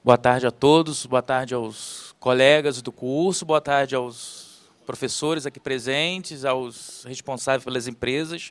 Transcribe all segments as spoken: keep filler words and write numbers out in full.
Boa tarde a todos, boa tarde aos colegas do curso, boa tarde aos professores aqui presentes, aos responsáveis pelas empresas.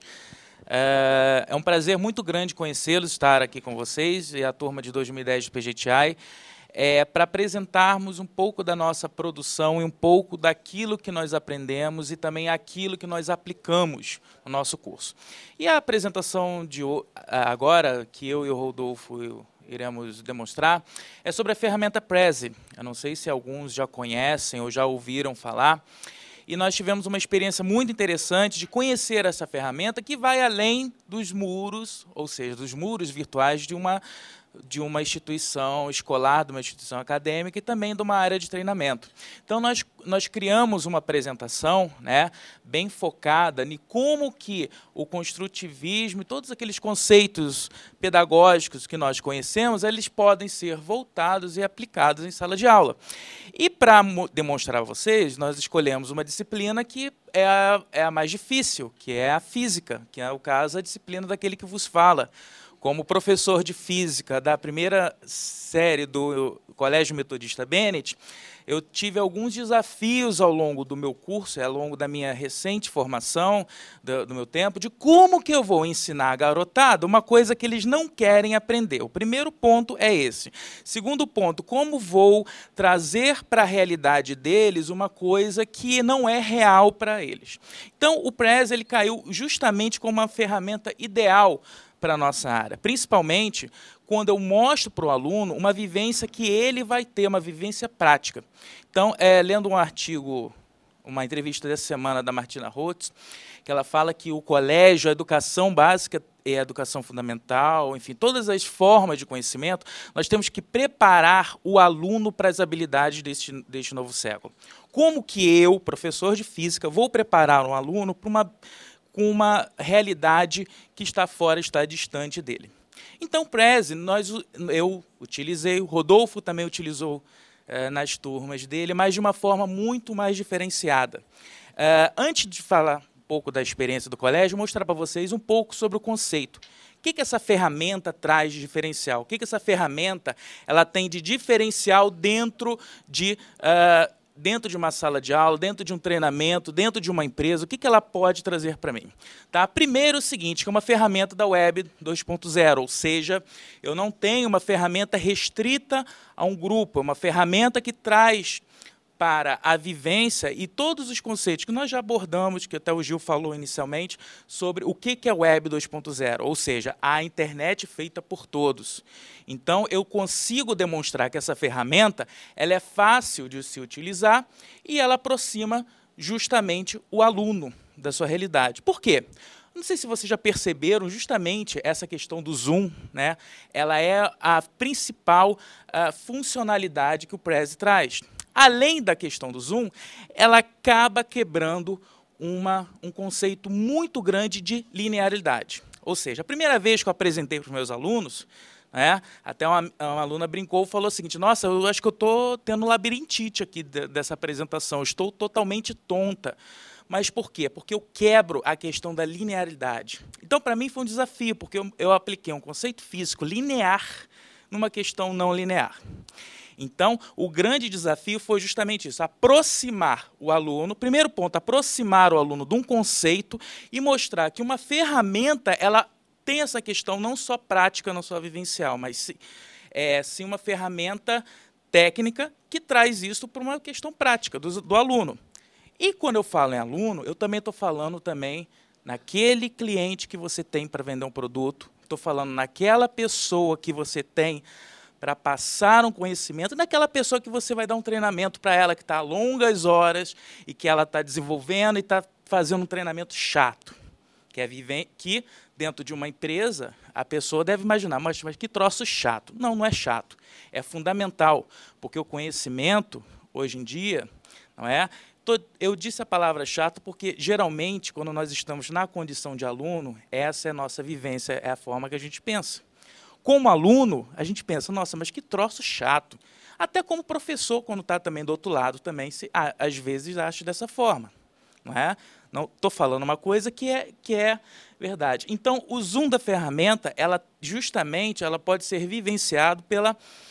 É um prazer muito grande conhecê-los, estar aqui com vocês e a turma de dois mil e dez do P G T I, é, para apresentarmos um pouco da nossa produção e um pouco daquilo que nós aprendemos e também aquilo que nós aplicamos no nosso curso. E a apresentação de agora, que eu e o Rodolfo iremos demonstrar, é sobre a ferramenta Prezi. Eu não sei se alguns já conhecem ou já ouviram falar. E nós tivemos uma experiência muito interessante de conhecer essa ferramenta que vai além dos muros, ou seja, dos muros virtuais de uma, de uma instituição escolar, de uma instituição acadêmica e também de uma área de treinamento. Então, nós, nós criamos uma apresentação, né, bem focada em como que o construtivismo e todos aqueles conceitos pedagógicos que nós conhecemos, eles podem ser voltados e aplicados em sala de aula. E para demonstrar a vocês, nós escolhemos uma disciplina que é a, é a mais difícil, que é a física, que é o caso a disciplina daquele que vos fala. Como professor de física da primeira série do Colégio Metodista Bennett, eu tive alguns desafios ao longo do meu curso, ao longo da minha recente formação, do, do meu tempo, de como que eu vou ensinar a garotada uma coisa que eles não querem aprender. O primeiro ponto é esse. Segundo ponto, como vou trazer para a realidade deles uma coisa que não é real para eles. Então, o Prezi ele caiu justamente como uma ferramenta ideal para a nossa área, principalmente quando eu mostro para o aluno uma vivência que ele vai ter, uma vivência prática. Então, é, lendo um artigo, uma entrevista dessa semana da Martina Rotz, que ela fala que o colégio, a educação básica e a educação fundamental, enfim, todas as formas de conhecimento, nós temos que preparar o aluno para as habilidades deste, deste novo século. Como que eu, professor de física, vou preparar um aluno para uma com uma realidade que está fora, está distante dele. Então, Prezi, nós, eu utilizei, o Rodolfo também utilizou eh, nas turmas dele, mas de uma forma muito mais diferenciada. Eh, antes de falar um pouco da experiência do colégio, vou mostrar para vocês um pouco sobre o conceito. O que, que essa ferramenta traz de diferencial? O que, que essa ferramenta ela tem de diferencial dentro de... Uh, dentro de uma sala de aula, dentro de um treinamento, dentro de uma empresa, o que, que ela pode trazer para mim? Tá? Primeiro, o seguinte, que é uma ferramenta da Web dois ponto zero, ou seja, eu não tenho uma ferramenta restrita a um grupo, é uma ferramenta que traz para a vivência e todos os conceitos que nós já abordamos, que até o Gil falou inicialmente, sobre o que é Web dois ponto zero, ou seja, a internet feita por todos. Então, eu consigo demonstrar que essa ferramenta ela é fácil de se utilizar e ela aproxima justamente o aluno da sua realidade. Por quê? Não sei se vocês já perceberam justamente essa questão do Zoom, né? Ela é a principal a funcionalidade que o Prezi traz. Além da questão do Zoom, ela acaba quebrando uma, um conceito muito grande de linearidade. Ou seja, a primeira vez que eu apresentei para os meus alunos, né, até uma, uma aluna brincou e falou o seguinte, nossa, eu acho que eu estou tendo labirintite aqui de, dessa apresentação, eu estou totalmente tonta. Mas por quê? Porque eu quebro a questão da linearidade. Então, para mim, foi um desafio, porque eu, eu apliquei um conceito físico linear numa questão não linear. Então, o grande desafio foi justamente isso, aproximar o aluno, primeiro ponto, aproximar o aluno de um conceito e mostrar que uma ferramenta, ela tem essa questão não só prática, não só vivencial, mas sim, é, sim uma ferramenta técnica que traz isso para uma questão prática do, do aluno. E quando eu falo em aluno, eu também estou falando também naquele cliente que você tem para vender um produto, estou falando naquela pessoa que você tem para passar um conhecimento, naquela pessoa que você vai dar um treinamento para ela, que está a longas horas e que ela está desenvolvendo e está fazendo um treinamento chato. Que, é viver, que dentro de uma empresa, a pessoa deve imaginar, mas, mas que troço chato. Não, não é chato. É fundamental, porque o conhecimento, hoje em dia, não é? Eu disse a palavra chato porque, geralmente, quando nós estamos na condição de aluno, essa é a nossa vivência, é a forma que a gente pensa. Como aluno, a gente pensa, nossa, mas que troço chato. Até como professor, quando está também do outro lado, também, se, ah, às vezes, acha dessa forma. Não é? Não estou falando uma coisa que é, que é verdade. Então, o zoom da ferramenta, ela, justamente, ela pode ser vivenciado pela,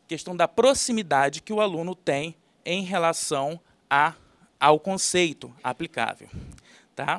questão da proximidade que o aluno tem em relação a, ao conceito aplicável. Tá?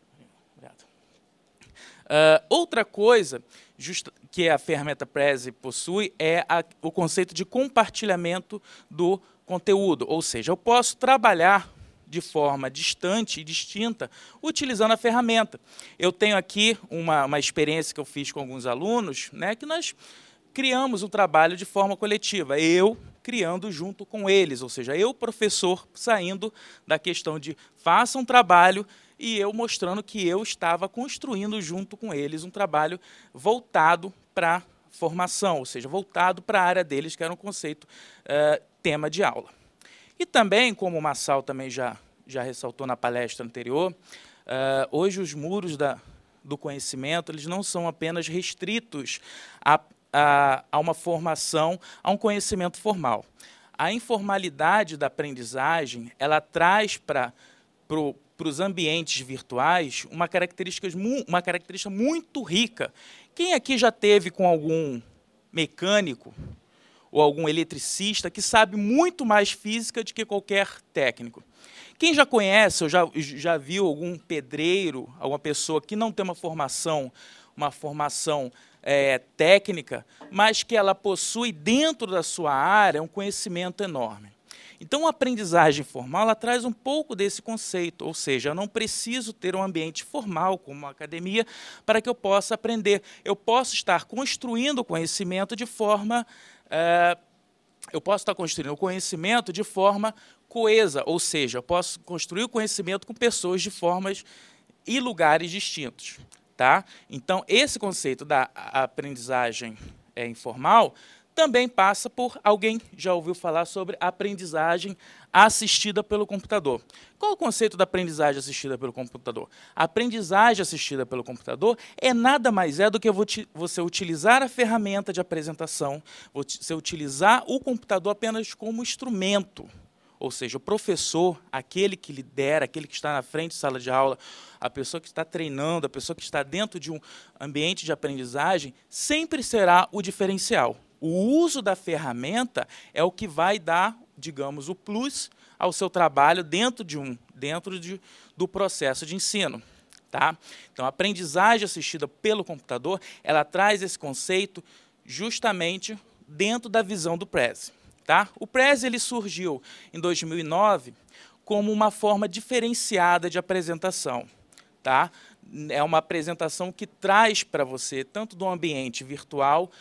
Uh, outra coisa justa, que a ferramenta Prezi possui é a, o conceito de compartilhamento do conteúdo, ou seja, eu posso trabalhar de forma distante e distinta utilizando a ferramenta. Eu tenho aqui uma, uma experiência que eu fiz com alguns alunos, né, que nós criamos um trabalho de forma coletiva, eu criando junto com eles, ou seja, eu, professor, saindo da questão de faça um trabalho e eu mostrando que eu estava construindo junto com eles um trabalho voltado para a formação, ou seja, voltado para a área deles, que era um conceito, uh, tema de aula. E também, como o Massal também já, já ressaltou na palestra anterior, uh, hoje os muros da, do conhecimento eles não são apenas restritos a, a, a uma formação, a um conhecimento formal. A informalidade da aprendizagem, ela traz para pro, para os ambientes virtuais uma característica, uma característica muito rica. Quem aqui já teve com algum mecânico ou algum eletricista que sabe muito mais física do que qualquer técnico? Quem já conhece ou já, já viu algum pedreiro, alguma pessoa que não tem uma formação, uma formação é, técnica, mas que ela possui dentro da sua área um conhecimento enorme? Então, a aprendizagem formal ela traz um pouco desse conceito, ou seja, eu não preciso ter um ambiente formal, como uma academia, para que eu possa aprender. Eu posso estar construindo o conhecimento de forma... É, eu posso estar construindo o conhecimento de forma coesa, ou seja, eu posso construir o conhecimento com pessoas de formas e lugares distintos. Tá? Então, esse conceito da aprendizagem é, informal também passa por alguém já ouviu falar sobre aprendizagem assistida pelo computador. Qual é o conceito da aprendizagem assistida pelo computador? A aprendizagem assistida pelo computador é nada mais é do que você utilizar a ferramenta de apresentação, você utilizar o computador apenas como instrumento. Ou seja, o professor, aquele que lidera, aquele que está na frente da sala de aula, a pessoa que está treinando, a pessoa que está dentro de um ambiente de aprendizagem, sempre será o diferencial. O uso da ferramenta é o que vai dar, digamos, o plus ao seu trabalho dentro, de um, dentro de, do processo de ensino. Tá? Então, a aprendizagem assistida pelo computador, ela traz esse conceito justamente dentro da visão do Prezi. Tá? O Prezi ele surgiu em dois mil e nove como uma forma diferenciada de apresentação. Tá? É uma apresentação que traz para você, tanto do ambiente virtual,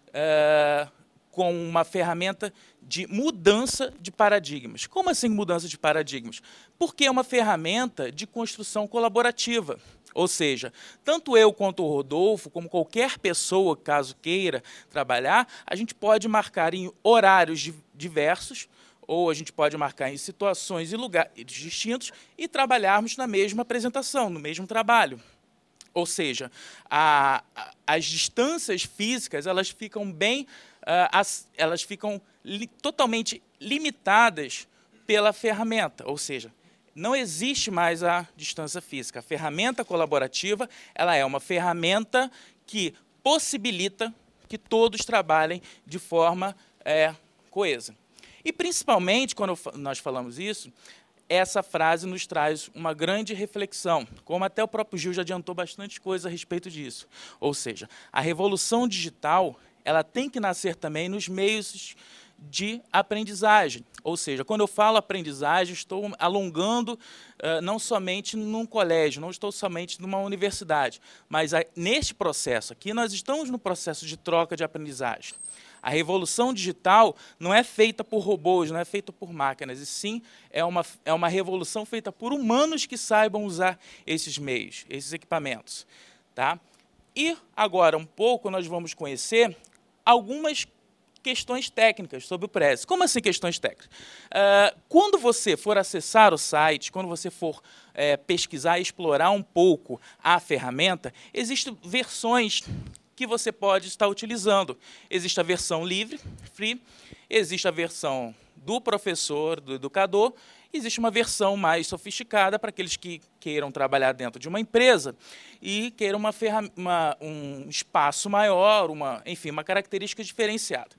é, com uma ferramenta de mudança de paradigmas. Como assim mudança de paradigmas? Porque é uma ferramenta de construção colaborativa. Ou seja, tanto eu quanto o Rodolfo, como qualquer pessoa, caso queira trabalhar, a gente pode marcar em horários diversos, ou a gente pode marcar em situações e lugares distintos e trabalharmos na mesma apresentação, no mesmo trabalho. Ou seja, a, a, as distâncias físicas elas ficam bem, uh, as, elas ficam li, totalmente limitadas pela ferramenta. Ou seja, não existe mais a distância física. A ferramenta colaborativa ela é uma ferramenta que possibilita que todos trabalhem de forma é, coesa. E principalmente quando nós falamos isso, essa frase nos traz uma grande reflexão, como até o próprio Gil já adiantou bastante coisa a respeito disso. Ou seja, a revolução digital ela tem que nascer também nos meios de aprendizagem. Ou seja, quando eu falo aprendizagem, estou alongando uh, não somente num colégio, não estou somente numa universidade, mas a, neste processo aqui nós estamos no processo de troca de aprendizagem. A revolução digital não é feita por robôs, não é feita por máquinas, e sim é uma, é uma revolução feita por humanos que saibam usar esses meios, esses equipamentos. Tá? E agora, um pouco, nós vamos conhecer algumas questões técnicas sobre o Prezi. Como assim questões técnicas? Uh, quando você for acessar o site, quando você for é, pesquisar e explorar um pouco a ferramenta, existem versões que você pode estar utilizando. Existe a versão livre, free, existe a versão do professor, do educador, existe uma versão mais sofisticada para aqueles que queiram trabalhar dentro de uma empresa e queiram uma uma, um espaço maior, uma, enfim, uma característica diferenciada.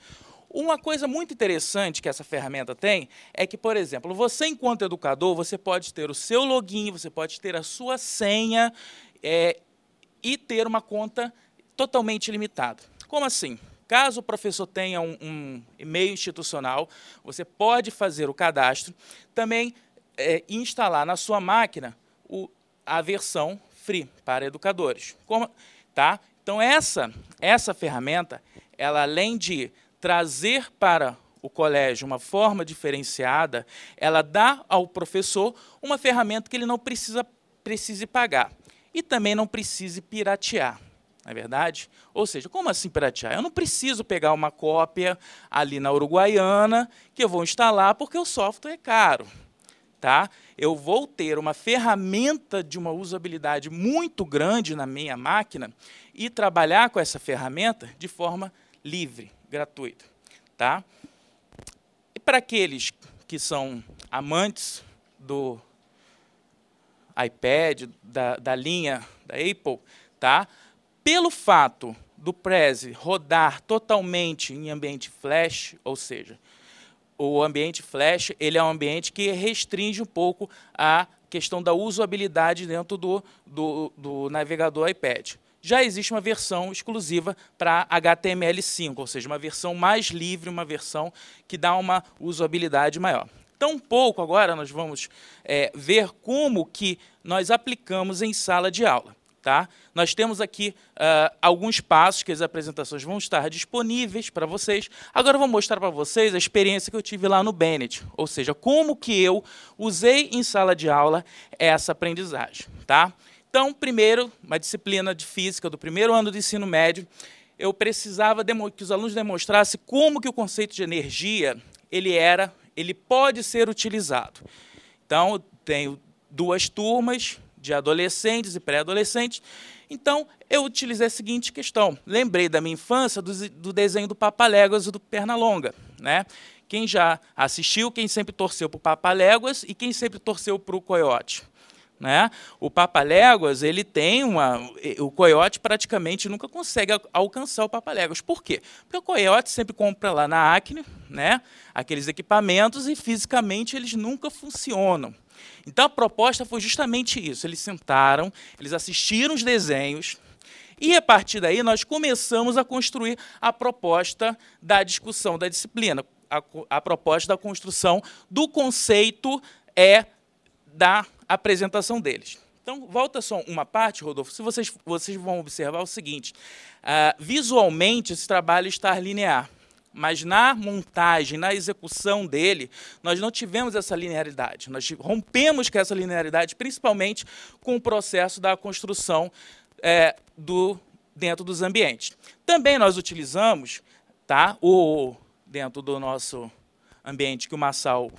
Uma coisa muito interessante que essa ferramenta tem é que, por exemplo, você, enquanto educador, você pode ter o seu login, você pode ter a sua senha é, e ter uma conta totalmente limitada. Como assim? Caso o professor tenha um, um e-mail institucional, você pode fazer o cadastro, também é, instalar na sua máquina o, a versão free para educadores. Como, tá? Então, essa, essa ferramenta, ela, além de trazer para o colégio uma forma diferenciada, ela dá ao professor uma ferramenta que ele não precisa, precise pagar. E também não precise piratear, não é verdade? Ou seja, como assim piratear? Eu não preciso pegar uma cópia ali na Uruguaiana que eu vou instalar porque o software é caro. Tá? Eu vou ter uma ferramenta de uma usabilidade muito grande na minha máquina e trabalhar com essa ferramenta de forma livre, gratuita. Tá? E para aqueles que são amantes do iPad, da, da linha da Apple, tá? Pelo fato do Prezi rodar totalmente em ambiente flash, ou seja, o ambiente flash ele é um ambiente que restringe um pouco a questão da usabilidade dentro do, do, do navegador iPad. Já existe uma versão exclusiva para H T M L cinco, ou seja, uma versão mais livre, uma versão que dá uma usabilidade maior. Então, um pouco agora nós vamos é, ver como que nós aplicamos em sala de aula. Tá? Nós temos aqui uh, alguns passos que as apresentações vão estar disponíveis para vocês. Agora eu vou mostrar para vocês a experiência que eu tive lá no Bennett, ou seja, como que eu usei em sala de aula essa aprendizagem. Tá? Então, primeiro, uma disciplina de física do primeiro ano do ensino médio, eu precisava que os alunos demonstrassem como que o conceito de energia ele era, ele pode ser utilizado. Então, eu tenho duas turmas de adolescentes e pré-adolescentes. Então, eu utilizei a seguinte questão. Lembrei da minha infância do, do desenho do Papaléguas e do Pernalonga. Né? Quem já assistiu, quem sempre torceu para o Papaléguas e quem sempre torceu para o Coiote. Né? O Papaléguas, ele tem uma... O Coiote praticamente nunca consegue alcançar o Papaléguas. Por quê? Porque o Coiote sempre compra lá na Acne, né, aqueles equipamentos e fisicamente eles nunca funcionam. Então, a proposta foi justamente isso. Eles sentaram, eles assistiram os desenhos e, a partir daí, nós começamos a construir a proposta da discussão da disciplina, a, a proposta da construção do conceito é da apresentação deles. Então, volta só uma parte, Rodolfo, se vocês, vocês vão observar o seguinte, uh, visualmente esse trabalho está linear, mas na montagem, na execução dele, nós não tivemos essa linearidade. Nós rompemos com essa linearidade, principalmente com o processo da construção é, do, dentro dos ambientes. Também nós utilizamos, tá, o, dentro do nosso ambiente que o Massal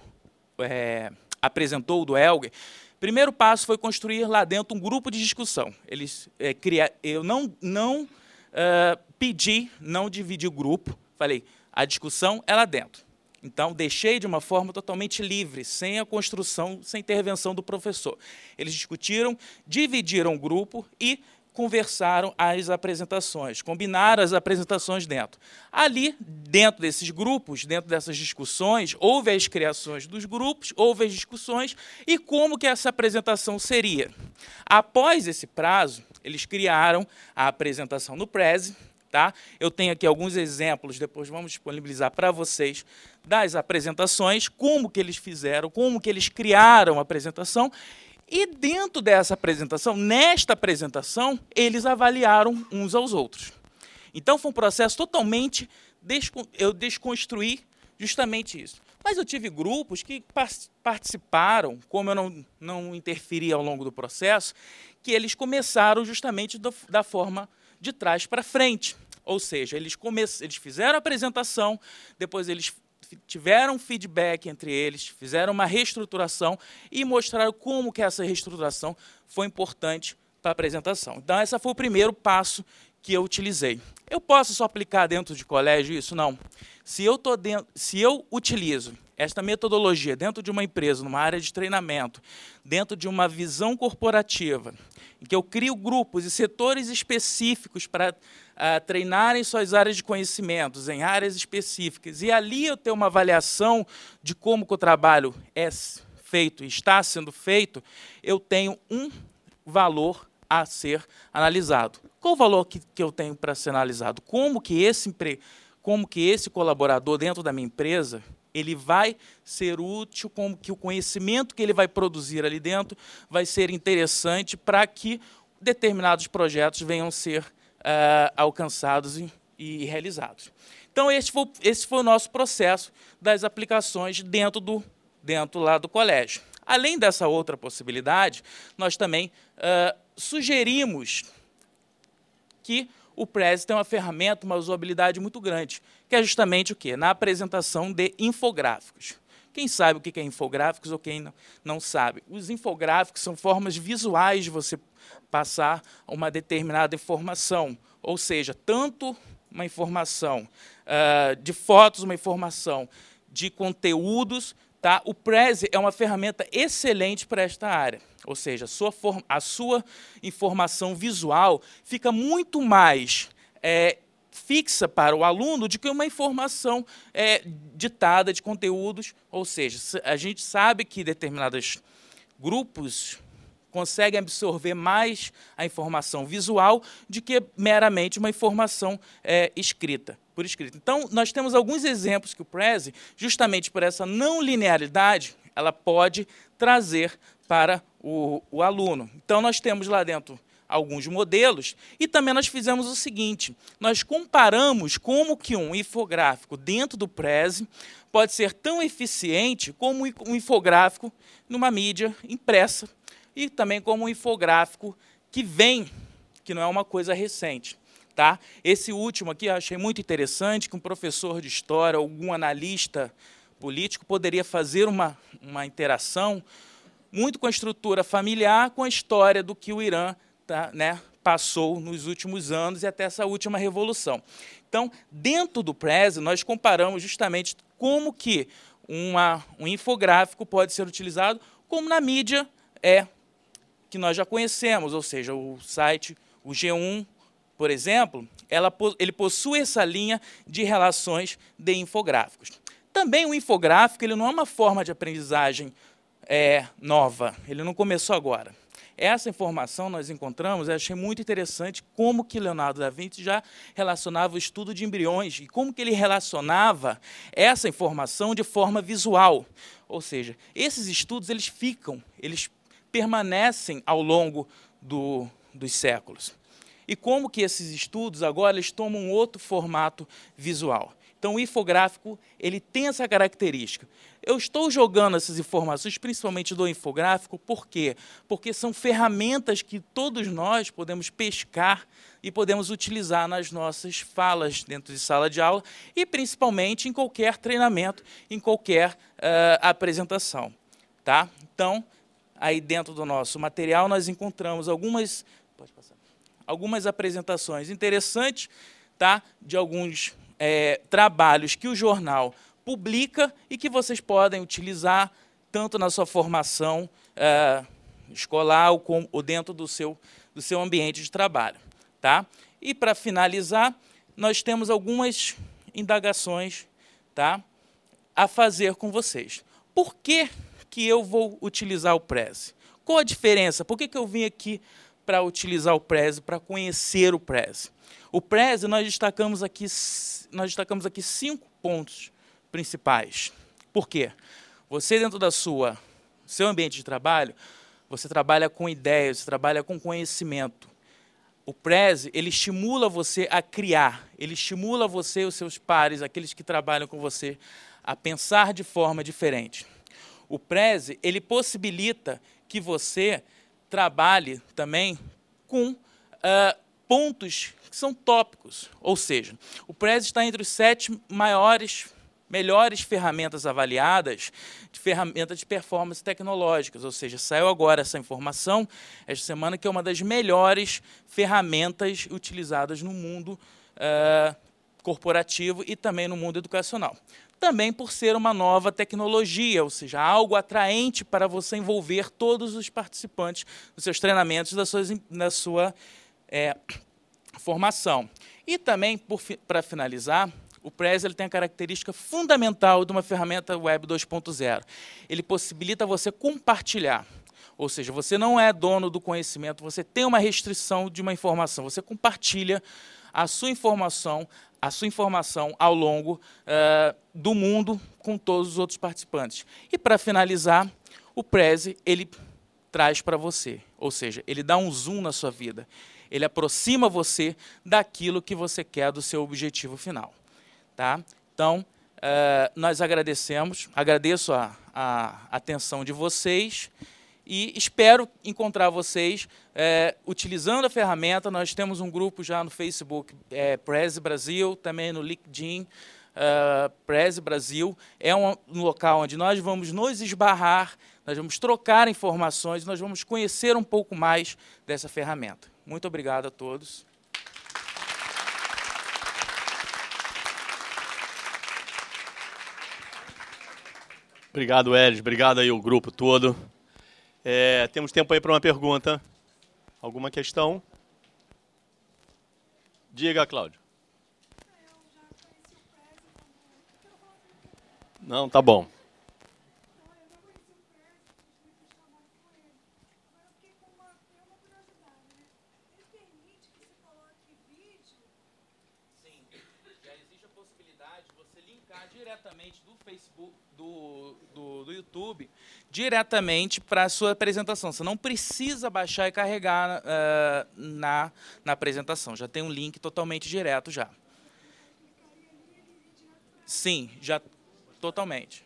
é, apresentou, do Elger, primeiro passo foi construir lá dentro um grupo de discussão. Eles, é, cria, eu não, não uh, pedi, não dividi o grupo, falei, a discussão é lá dentro. Então, deixei de uma forma totalmente livre, sem a construção, sem intervenção do professor. Eles discutiram, dividiram o grupo e conversaram as apresentações, combinaram as apresentações dentro. Ali, dentro desses grupos, dentro dessas discussões, houve as criações dos grupos, houve as discussões e como que essa apresentação seria. Após esse prazo, eles criaram a apresentação no Prezi. Tá? Eu tenho aqui alguns exemplos, depois vamos disponibilizar para vocês, das apresentações, como que eles fizeram, como que eles criaram a apresentação, e dentro dessa apresentação, nesta apresentação, eles avaliaram uns aos outros. Então, foi um processo totalmente, descon eu desconstruí justamente isso. Mas eu tive grupos que participaram, como eu não, não interferi ao longo do processo, que eles começaram justamente do, da forma de trás para frente. Ou seja, eles, come eles fizeram a apresentação, depois eles tiveram feedback entre eles, fizeram uma reestruturação e mostraram como que essa reestruturação foi importante para a apresentação. Então, esse foi o primeiro passo que eu utilizei. Eu posso só aplicar dentro de colégio isso? Não. Se eu, tô dentro, se eu utilizo esta metodologia dentro de uma empresa, numa área de treinamento, dentro de uma visão corporativa, em que eu crio grupos e setores específicos para uh, treinarem suas áreas de conhecimentos em áreas específicas, e ali eu ter uma avaliação de como que o trabalho é feito, está sendo feito, eu tenho um valor a ser analisado. Qual o valor que, que eu tenho para ser analisado? Como que esse empre... como que esse colaborador dentro da minha empresa ele vai ser útil, como que o conhecimento que ele vai produzir ali dentro vai ser interessante para que determinados projetos venham ser uh, alcançados e, e realizados. Então, esse foi, esse foi o nosso processo das aplicações dentro, do, dentro lá do colégio. Além dessa outra possibilidade, nós também uh, sugerimos que o Prezi tem uma ferramenta, uma usabilidade muito grande, que é justamente o quê? Na apresentação de infográficos. Quem sabe o que é infográficos ou quem não sabe? Os infográficos são formas visuais de você passar uma determinada informação, ou seja, tanto uma informação uh, de fotos, uma informação de conteúdos. Tá? O Prezi é uma ferramenta excelente para esta área, ou seja, a sua, forma, a sua informação visual fica muito mais é, fixa para o aluno do que uma informação é, ditada de conteúdos, ou seja, a gente sabe que determinados grupos conseguem absorver mais a informação visual do que meramente uma informação é, escrita, por escrito. Então, nós temos alguns exemplos que o Prezi, justamente por essa não linearidade, ela pode trazer para o, o aluno. Então, nós temos lá dentro alguns modelos e também nós fizemos o seguinte, nós comparamos como que um infográfico dentro do Prezi pode ser tão eficiente como um infográfico numa mídia impressa, e também como um infográfico que vem, que não é uma coisa recente. Tá? Esse último aqui eu achei muito interessante, que um professor de história, algum analista político, poderia fazer uma, uma interação muito com a estrutura familiar, com a história do que o Irã tá, né, passou nos últimos anos e até essa última revolução. Então, dentro do Prezi, nós comparamos justamente como que uma, um infográfico pode ser utilizado, como na mídia é que nós já conhecemos, ou seja, o site, o G um, por exemplo, ela, ele possui essa linha de relações de infográficos. Também o infográfico ele não é uma forma de aprendizagem é, nova, ele não começou agora. Essa informação nós encontramos, eu achei muito interessante como que Leonardo da Vinci já relacionava o estudo de embriões e como que ele relacionava essa informação de forma visual. Ou seja, esses estudos eles ficam, eles permanecem ao longo do, dos séculos. E como que esses estudos agora eles tomam um outro formato visual. Então, o infográfico ele tem essa característica. Eu estou jogando essas informações, principalmente do infográfico, por quê? Porque são ferramentas que todos nós podemos pescar e podemos utilizar nas nossas falas dentro de sala de aula e, principalmente, em qualquer treinamento, em qualquer uh, apresentação. Tá? Então, aí dentro do nosso material, nós encontramos algumas, pode passar, algumas apresentações interessantes, tá? De alguns é, trabalhos que o jornal publica e que vocês podem utilizar tanto na sua formação é, escolar ou, com, ou dentro do seu, do seu ambiente de trabalho. Tá? E, para finalizar, nós temos algumas indagações, tá? A fazer com vocês. Por que que eu vou utilizar o Prezi? Qual a diferença? Por que que eu vim aqui para utilizar o Prezi, para conhecer o Prezi? O Prezi, nós destacamos aqui, nós destacamos aqui cinco pontos principais. Por quê? Você, dentro da sua seu ambiente de trabalho, você trabalha com ideias, você trabalha com conhecimento. O Prezi, ele estimula você a criar, ele estimula você e os seus pares, aqueles que trabalham com você, a pensar de forma diferente. O Prezi, ele possibilita que você trabalhe também com uh, pontos que são tópicos. Ou seja, o Prezi está entre os sete maiores, melhores ferramentas avaliadas de ferramentas de performance tecnológicas. Ou seja, saiu agora essa informação, esta semana, que é uma das melhores ferramentas utilizadas no mundo uh, corporativo e também no mundo educacional. Também por ser uma nova tecnologia, ou seja, algo atraente para você envolver todos os participantes dos seus treinamentos, da sua, da sua é, formação. E também, para finalizar, o Prezi ele tem a característica fundamental de uma ferramenta Web dois ponto zero. Ele possibilita você compartilhar. Ou seja, você não é dono do conhecimento, você tem uma restrição de uma informação. Você compartilha a sua informação, a sua informação ao longo uh, do mundo com todos os outros participantes. E, para finalizar, o Prezi ele traz para você. Ou seja, ele dá um zoom na sua vida. Ele aproxima você daquilo que você quer, do seu objetivo final. Tá? Então, uh, nós agradecemos, agradeço a, a atenção de vocês e espero encontrar vocês uh, utilizando a ferramenta. Nós temos um grupo já no Facebook, é, Prezi Brasil, também no LinkedIn, uh, Prezi Brasil. É um, um local onde nós vamos nos esbarrar, nós vamos trocar informações, nós vamos conhecer um pouco mais dessa ferramenta. Muito obrigado a todos. Obrigado, Elis. Obrigado aí o grupo todo. É, temos tempo aí para uma pergunta. Alguma questão? Diga, Cláudio. Não, tá bom. Diretamente do Facebook, do, do, do YouTube, diretamente para a sua apresentação. Você não precisa baixar e carregar uh, na, na apresentação. Já tem um link totalmente direto já. Sim, já totalmente.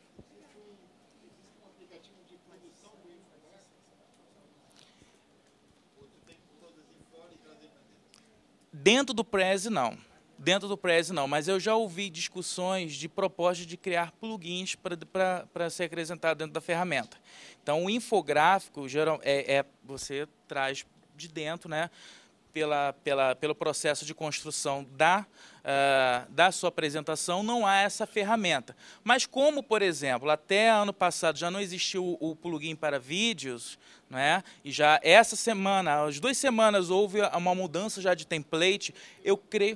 Dentro do Prezi, não. Dentro do Prezi, não, mas eu já ouvi discussões de propostas de criar plugins para ser acrescentado dentro da ferramenta. Então, o infográfico, geral, é, é, você traz de dentro, né, pela, pela, pelo processo de construção da, uh, da sua apresentação, não há essa ferramenta. Mas como, por exemplo, até ano passado já não existiu o, o plugin para vídeos, né, e já essa semana, as duas semanas, houve uma mudança já de template, eu creio...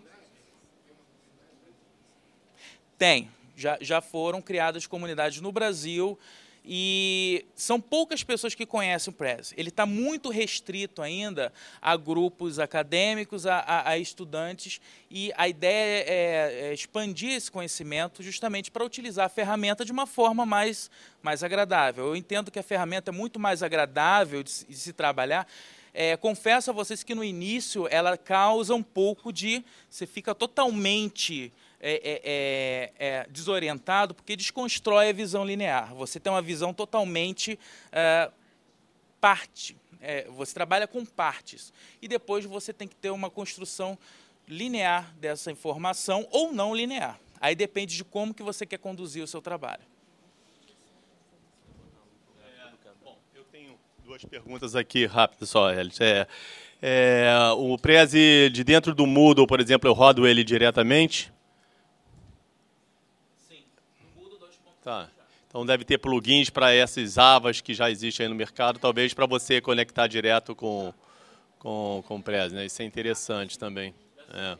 Tem, já, já foram criadas comunidades no Brasil e são poucas pessoas que conhecem o Prezi. Ele está muito restrito ainda a grupos acadêmicos, a, a, a estudantes, e a ideia é, é expandir esse conhecimento justamente para utilizar a ferramenta de uma forma mais, mais agradável. Eu entendo que a ferramenta é muito mais agradável de, de se trabalhar. É, confesso a vocês que no início ela causa um pouco de... Você fica totalmente... É, é, é, desorientado, porque desconstrói a visão linear. Você tem uma visão totalmente é, parte. É, você trabalha com partes. E depois você tem que ter uma construção linear dessa informação ou não linear. Aí depende de como que você quer conduzir o seu trabalho. É, bom, eu tenho duas perguntas aqui rápidas só, Elis. É, é, o Prezi de dentro do Moodle, por exemplo, eu rodo ele diretamente? Tá. Então deve ter plugins para essas abas que já existem aí no mercado, talvez para você conectar direto com, com, com o Prezi, né? Isso é interessante também. É.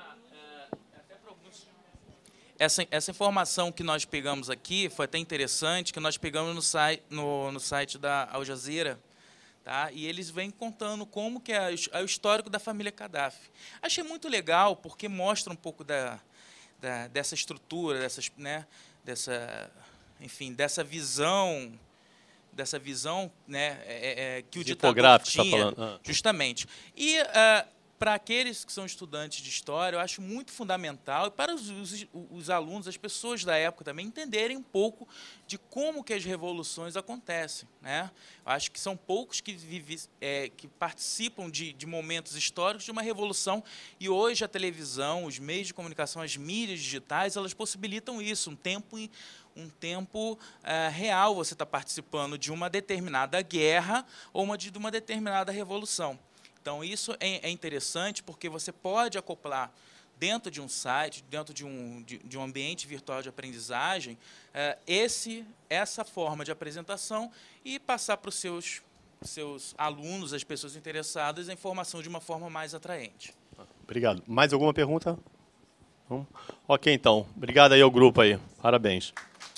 Essa, essa informação que nós pegamos aqui foi até interessante, que nós pegamos no site, no, no site da Al Jazeera, tá? E eles vêm contando como que é, é o histórico da família Gaddafi. Achei muito legal, porque mostra um pouco da, da, dessa estrutura, dessas, né? dessa, enfim, dessa visão, dessa visão, né, é, é, que o ditador tinha, tá falando. Ah. justamente. E uh, para aqueles que são estudantes de história, eu acho muito fundamental, e para os, os, os alunos, as pessoas da época também, entenderem um pouco de como que as revoluções acontecem, né? Eu acho que são poucos que, vive, é, que participam de, de momentos históricos de uma revolução, e hoje a televisão, os meios de comunicação, as mídias digitais, elas possibilitam isso, um tempo, um tempo uh, real você está participando de uma determinada guerra ou uma, de uma determinada revolução. Então, isso é interessante porque você pode acoplar dentro de um site, dentro de um, de, de um ambiente virtual de aprendizagem, eh, esse, essa forma de apresentação e passar para os seus, seus alunos, as pessoas interessadas, a informação de uma forma mais atraente. Obrigado. Mais alguma pergunta? Não? Ok, então. Obrigado aí ao grupo aí. Parabéns.